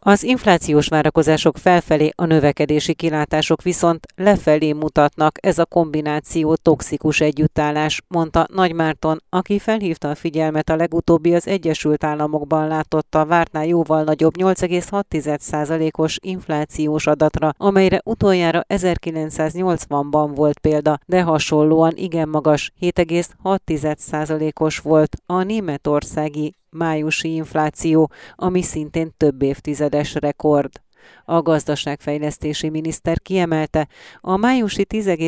Az inflációs várakozások felfelé, a növekedési kilátások viszont lefelé mutatnak, ez a kombináció toxikus együttállás, mondta Nagy Márton, aki felhívta a figyelmet a legutóbbi az Egyesült Államokban látotta vártnál jóval nagyobb 8,6%-os inflációs adatra, amelyre utoljára 1980-ban volt példa, de hasonlóan igen magas 7,6%-os volt a németországi májusi infláció, ami szintén több évtizedes rekord. A gazdaságfejlesztési miniszter kiemelte, a májusi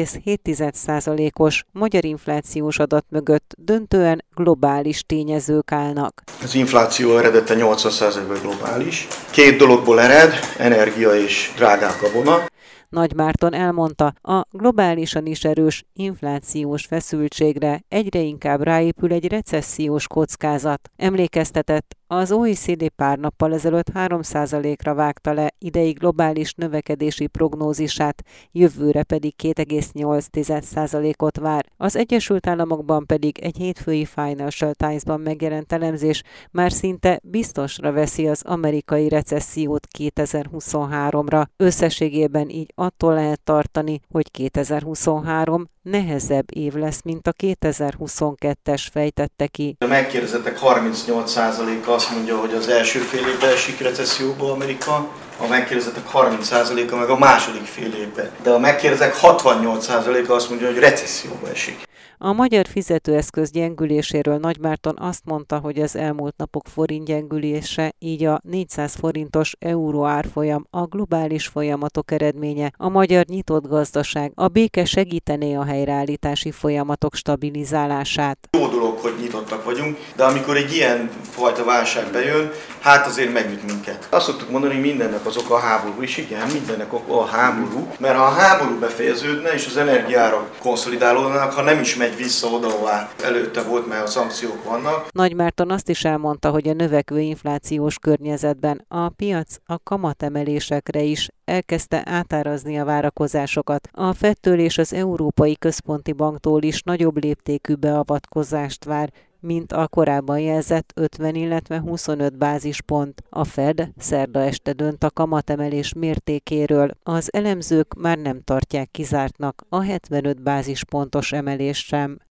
10,7%-os magyar inflációs adat mögött döntően globális tényezők állnak. Az infláció eredete 80%-ban globális. Két dologból ered, energia és drágák gabona. Nagy Márton elmondta, a globálisan is erős inflációs feszültségre egyre inkább ráépül egy recessziós kockázat. Emlékeztetett, az OECD pár nappal ezelőtt 3%-ra vágta le idei globális növekedési prognózisát, jövőre pedig 2,8%-ot vár. Az Egyesült Államokban pedig egy hétfői Financial Times-ban megjelent elemzés már szinte biztosra veszi az amerikai recessziót 2023-ra. Összességében így attól lehet tartani, hogy 2023 nehezebb év lesz, mint a 2022-es, fejtette ki. A megkérdezettek 38%-a azt mondja, hogy az első fél évben esik recesszióba Amerika, a megkérdezettek 30%-a meg a második fél évben. De a megkérdezettek 68%-a azt mondja, hogy recesszióba esik. A magyar fizetőeszköz gyengüléséről Nagy Márton azt mondta, hogy az elmúlt napok forint gyengülése, így a 400 forintos euró árfolyam a globális folyamatok eredménye, a magyar nyitott gazdaság, a béke segítené a helyreállítási folyamatok stabilizálását. Jó dolog, hogy nyitottak vagyunk, de amikor egy ilyen fajta válság bejön, hát azért megnyit minket. Azt szoktuk mondani, hogy mindennek az oka a háború is, igen, mindennek oka a háború, mert ha a háború befejeződne és az energiárak konszolidálódnak, ha nem is megy vissza oda, ahová előtte volt, mert a szankciók vannak. Nagy Márton azt is elmondta, hogy a növekvő inflációs környezetben a piac a kamatemelésekre is elkezdte átárazni a várakozásokat. A Fedtől és az Európai Központi Banktól is nagyobb léptékű beavatkozást vár, mint a korábban jelzett 50, illetve 25 bázispont. A Fed szerda este dönt a kamatemelés mértékéről. Az elemzők már nem tartják kizártnak a 75 bázispontos emelést sem.